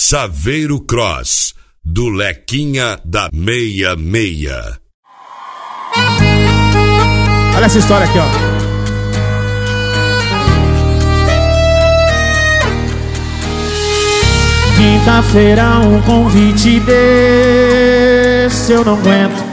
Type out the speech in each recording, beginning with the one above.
Saveiro Cross, do Lequinha da 66. Olha essa história aqui, ó. Quinta-feira um convite desse eu não aguento.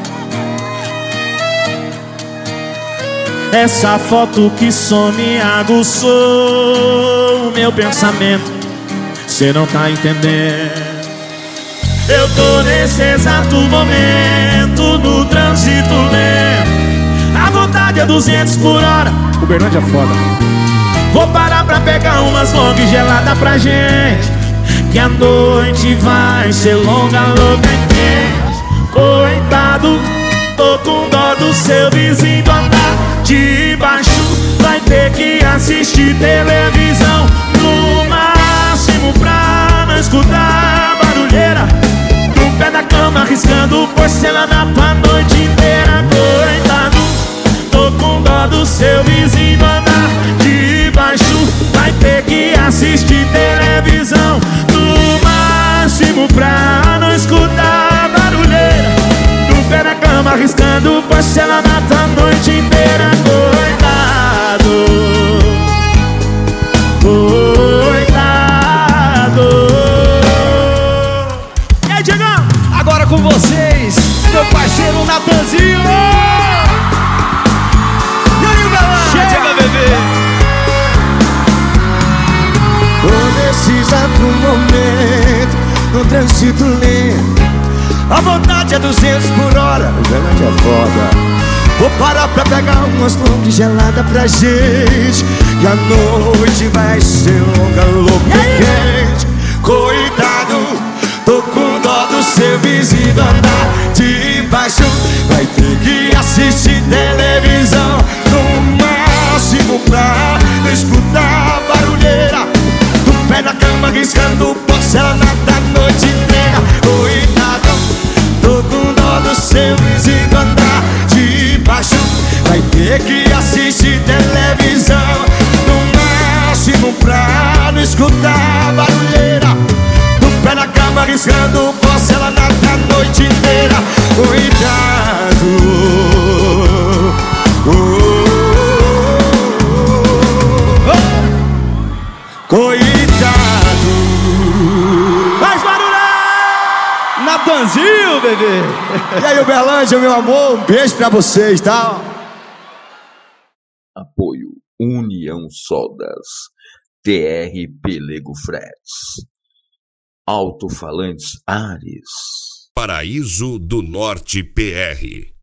Essa foto que só me aguçou o meu pensamento. Cê não tá entendendo. Eu tô nesse exato momento no trânsito lento. A vontade é 200 por hora. Uberlândia é foda. Vou parar pra pegar umas long geladas pra gente, que a noite vai ser longa, louca e quente. Coitado, tô com dó do seu vizinho andar de baixo. Vai ter que assistir televisão, no máximo pra não escutar barulheira. No pé da cama riscando porcelana pra noite inteira. Coitado, tô com dó do seu vizinho andar de baixo. Vai ter que assistir televisão, no máximo pra não escutar barulheira. No pé da cama riscando porcelana a noite inteira. Coitado, coitado. E aí, Diegão? Agora com vocês, meu parceiro Natanzinho. E aí, o Belão? Chega, bebê. Tô nesse exato momento no trânsito lento. A vontade é 200 por hora, o Uberlândia é foda. Vou parar pra pegar umas long geladas pra gente, que a noite vai ser longa, louca e quente. Coitado, tô com dó do seu vizinho andar de baixo. Vai ter que assistir televisão, no máximo pra não escutar barulheira. Do pé da cama riscando porcelana da noite inteira. Coitado, tô com dó do seu vizinho andar de baixo. Vai ter que assistir televisão, no máximo pra não escutar barulheira. Do pé da cama riscando porcelana da noite inteira. Coitado, coitado. Faz barulho! Natanzinho, bebê. E aí, Uberlândia, meu amor, um beijo pra vocês, tá? Apoio União Soldas, TR Pelego Fretes, Alto-Falantes Ares, Paraíso do Norte PR.